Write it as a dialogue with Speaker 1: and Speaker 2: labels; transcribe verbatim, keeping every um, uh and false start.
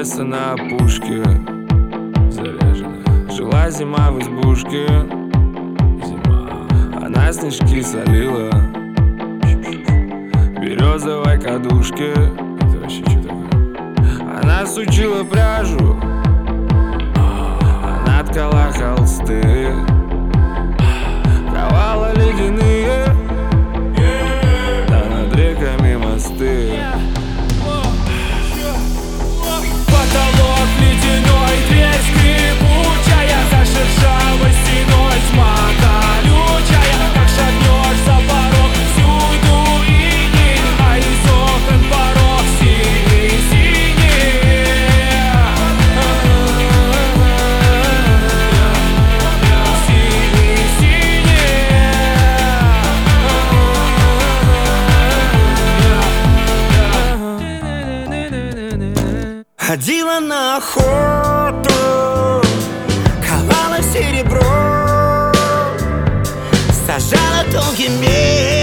Speaker 1: леса на опушке заряжена. Жила зима в избушке, зима. Она снежки солила в березовой кадушке. Это вообще что такое? Она сучила пряжу, она ткала холсты, ковала ледяные, да над реками мосты.
Speaker 2: Потолок ледяной, дверь скрипучая, за шершавой стеной тьма колючая. Как шагнешь за порог, всюду иней, а из окон порог синий-синий.
Speaker 3: Ходила на охоту, ковала серебро, сажала тонкий меч.